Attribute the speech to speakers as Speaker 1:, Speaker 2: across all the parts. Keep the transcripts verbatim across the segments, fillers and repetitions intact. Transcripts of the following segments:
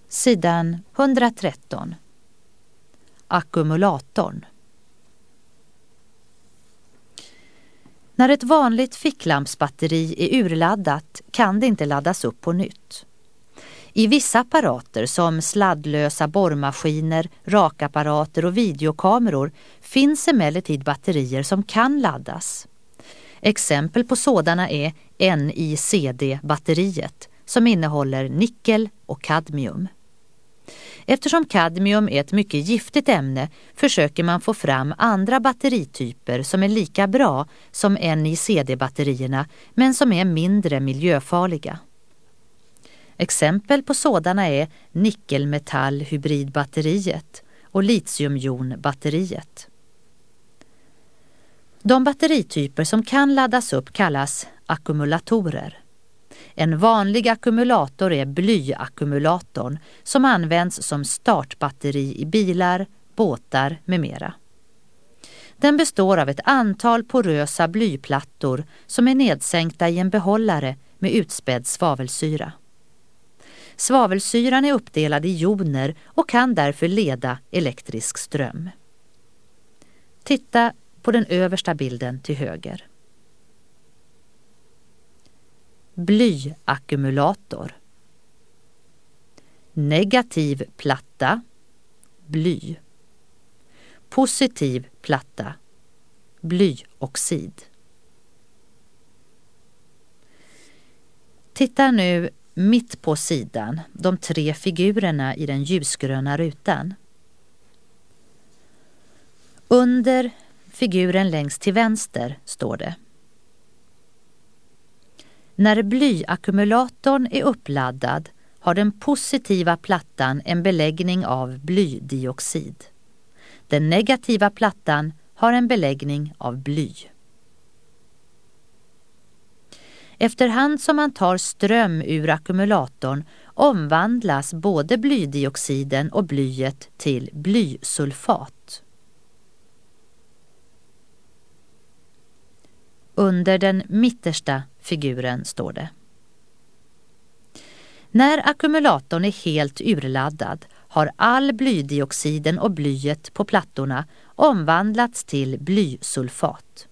Speaker 1: Sidan etthundratretton. Ackumulatorn. När ett vanligt ficklampsbatteri är urladdat kan det inte laddas upp på nytt. I vissa apparater som sladdlösa borrmaskiner, rakapparater och videokameror finns emellertid batterier som kan laddas. Exempel på sådana är N I C D-batteriet som innehåller nickel och kadmium. Eftersom kadmium är ett mycket giftigt ämne försöker man få fram andra batterityper som är lika bra som N I C D-batterierna men som är mindre miljöfarliga. Exempel på sådana är nickelmetallhybridbatteriet och litiumjonbatteriet. De batterityper som kan laddas upp kallas ackumulatorer. En vanlig ackumulator är blyackumulatorn som används som startbatteri i bilar, båtar med mera. Den består av ett antal porösa blyplattor som är nedsänkta i en behållare med utspädd svavelsyra. Svavelsyran är uppdelad i joner och kan därför leda elektrisk ström. Titta på den översta bilden till höger. Blyackumulator. Negativ platta, bly. Positiv platta, blyoxid. Titta nu mitt på sidan, de tre figurerna i den ljusgröna rutan. Under figuren längst till vänster står det: när blyackumulatorn är uppladdad har den positiva plattan en beläggning av blydioxid. Den negativa plattan har en beläggning av bly. Efterhand som man tar ström ur ackumulatorn omvandlas både blydioxiden och blyet till blysulfat. Under den mittersta figuren står det: när ackumulatorn är helt urladdad har all blydioxiden och blyet på plattorna omvandlats till blysulfat.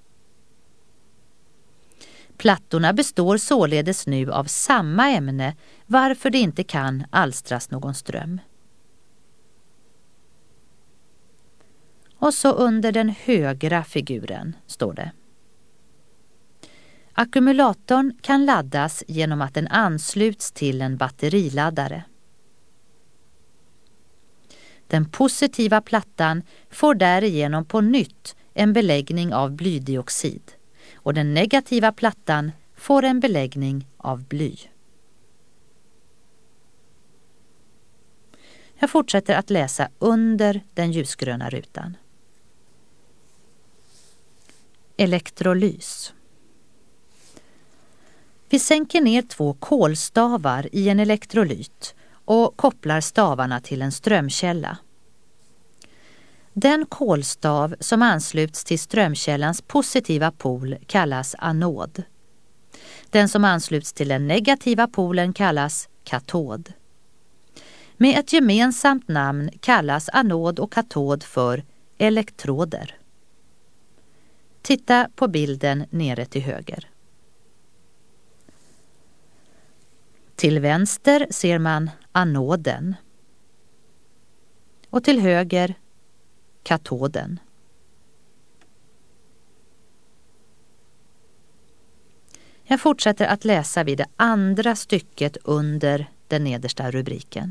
Speaker 1: Plattorna består således nu av samma ämne, varför det inte kan alstras någon ström. Och så under den högra figuren står det: ackumulatorn kan laddas genom att den ansluts till en batteriladdare. Den positiva plattan får därigenom på nytt en beläggning av blydioxid och den negativa plattan får en beläggning av bly. Jag fortsätter att läsa under den ljusgröna rutan. Elektrolys. Vi sänker ner två kolstavar i en elektrolyt och kopplar stavarna till en strömkälla. Den kolstav som ansluts till strömkällans positiva pol kallas anod. Den som ansluts till den negativa polen kallas katod. Med ett gemensamt namn kallas anod och katod för elektroder. Titta på bilden nere till höger. Till vänster ser man anoden och till höger katoden. Jag fortsätter att läsa vid det andra stycket under den nedersta rubriken.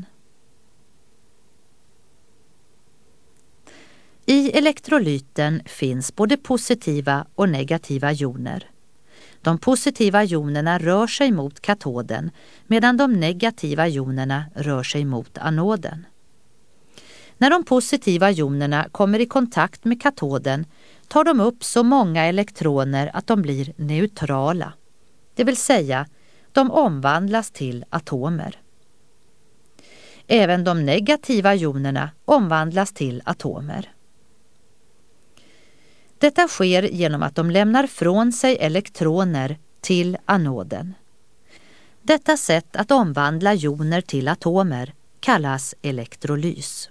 Speaker 1: I elektrolyten finns både positiva och negativa joner. De positiva jonerna rör sig mot katoden medan de negativa jonerna rör sig mot anoden. När de positiva jonerna kommer i kontakt med katoden tar de upp så många elektroner att de blir neutrala. Det vill säga, de omvandlas till atomer. Även de negativa jonerna omvandlas till atomer. Detta sker genom att de lämnar från sig elektroner till anoden. Detta sätt att omvandla joner till atomer kallas elektrolys.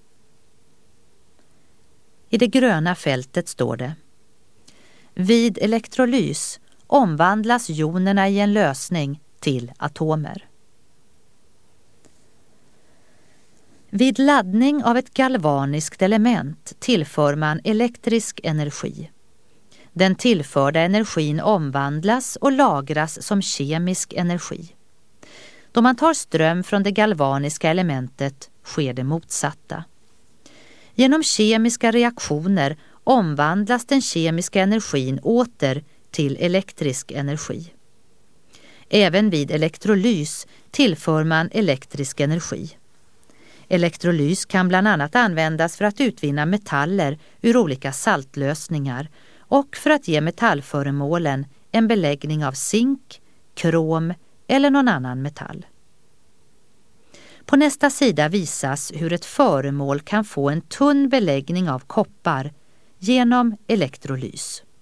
Speaker 1: I det gröna fältet står det: vid elektrolys omvandlas jonerna i en lösning till atomer. Vid laddning av ett galvaniskt element tillför man elektrisk energi. Den tillförda energin omvandlas och lagras som kemisk energi. Då man tar ström från det galvaniska elementet sker det motsatta. Genom kemiska reaktioner omvandlas den kemiska energin åter till elektrisk energi. Även vid elektrolys tillför man elektrisk energi. Elektrolys kan bland annat användas för att utvinna metaller ur olika saltlösningar och för att ge metallföremålen en beläggning av zink, krom eller någon annan metall. På nästa sida visas hur ett föremål kan få en tunn beläggning av koppar genom elektrolys.